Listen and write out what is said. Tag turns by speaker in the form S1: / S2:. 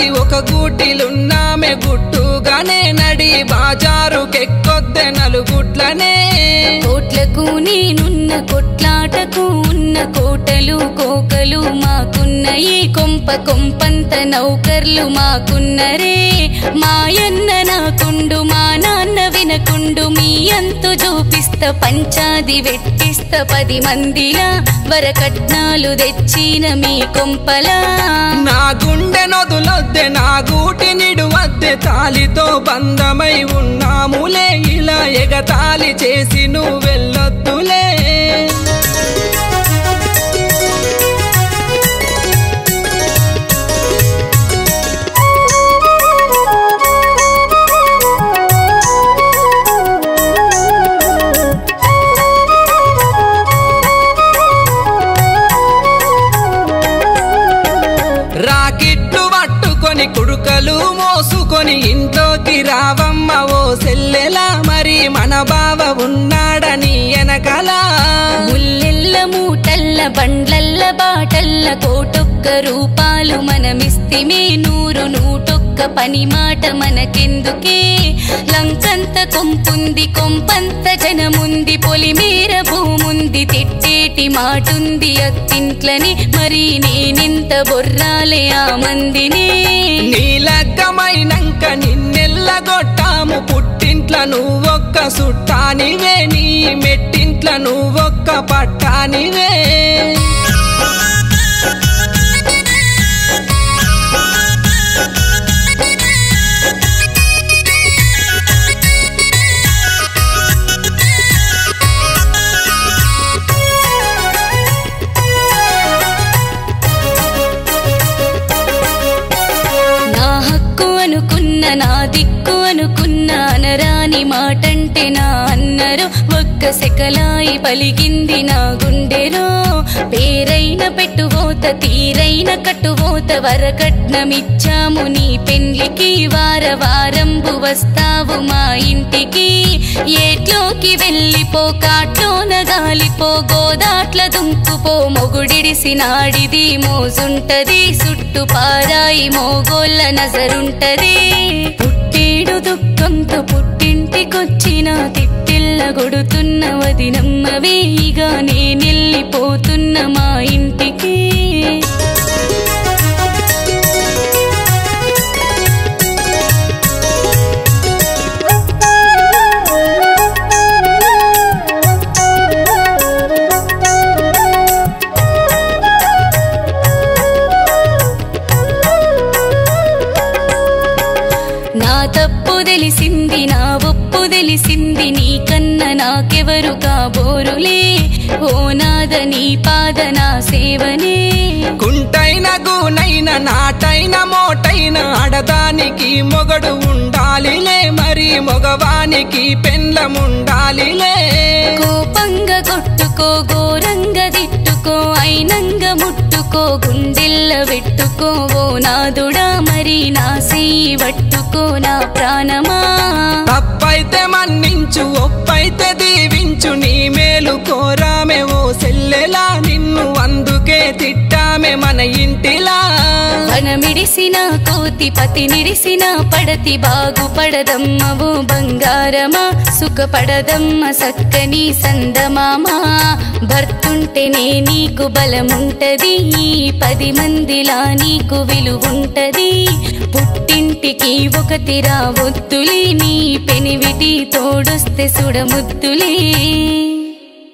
S1: ఒక గూటిలున్నామె గుట్టుగానే నడి బాజారుకెక్కొద్దె నలుగుట్లనే
S2: కోట్లకు నేనున్న కొట్లాటకు ఉన్న కోటలు కోకలు మాకున్న ఈ కొంప కొంపంత నౌకర్లు మాకున్నరే మాయన్న నాకుండు మా నాన్న వినకుండు మీ అంతు చూపిస్తా పంచాది వెట్టిస్తా 10 మందిలా వరకట్నాలు తెచ్చిన మీ కొంపలా
S1: నా గుండె నొదులొద్దె నా గూటి నిడువద్దె తాలితో బంధమై ఉన్నాములే ఇలా ఎగతాళి చేసి నువ్వెళ్ళొద్దులే రాకిట్లు పట్టుకొని కుడుకలు మోసుకొని ఇంట్లోకి రావమ్మ ఓ సెల్లెలా మరి మన బావ ఉన్నాడని ఎనకల
S2: ముల్లెల్ల మూటల్ల బండ్లల్ల బాటల్ల కోటొక్క రూపాలు మనమిస్తిమే 100 నూటొక్క పని మాట మనకెందుకే లంకంత కొంపుంది కొంపంత జనముంది పొలిమేర భూముంది తిట్టేటి మాటుంది అత్తింట్లని మరి నేనెంత బొర్రాలే ఆ మందిని
S1: నీలగ్గమైనంక నిన్నెల్లగొట్టాము పుట్టింట్ల నువ్వొక్క సుట్టానివే నీ మెట్టింట్ల నువ్వొక్క పట్టానివే
S2: నా దిక్కు అనుకున్న అనరాని మాటంటే నా అన్నరు ఒక్క సెకలాయి పలిగింది నా గుండెలో పేరైన పెట్టువోత తీరైన కట్టువోత వరకట్నమిచ్చాము నీ పెండ్లికి వారంబు వస్తావు మా ఇంటికి ఏట్లోకి వెళ్ళిపో కాట్లోన గాలిపో గోదాట్ల దుంకుపో మొగుడిడిసినాడిది మోజుంటది చుట్టు పారాయి మోగోళ్ళ నజరుంటది పుట్టేడు దుఃఖంతో పుట్టింటికొచ్చిన తిట్టిల్ల గొడుతున్న వదినమ్మవేగా నేనెళ్ళిపోతున్న మా ఇంటికి నా తప్పు తెలిసింది నా ఒప్పు తెలిసింది నీకన్నా నాకెవరు కాబోరులే ఓ నాద నీ పాద నా సేవనే
S1: కుంటైన గూనైన నాటైన మోటైన ఆడదానికి మొగడు ఉండాలిలే మరి మగవానికి పెండ్లముండాలిలే
S2: కోపంగా కొట్టుకో ఘోరంగా తిట్టుకో అయినంగా ముట్టుకో గుండెల్ల పెట్టుకో ఓ నాదుడా మరి నా చెయ్యి పట్టుకో నా ప్రాణమా
S1: తప్పైతే మన్నించు ఒప్పైతే దీవించు నీ మేలు కోరామే ఓ సెల్లెలా నిన్ను అందుకే తిట్టామే మన ఇంటిలా
S2: వనమిడిసిన కోతి పతి నిడిసిన పడతి బాగుపడదమ్మ ఓ బంగారమా సుఖపడదమ్మ సక్కని సందమామా భర్తుంటేనే నీకు బలముంటది 10 మందిలా నీకు విలువుంటది పుట్టింటికి ఒకటి రావొద్దులే నీ పెనివిటి తోడొస్తే సుడముద్దులే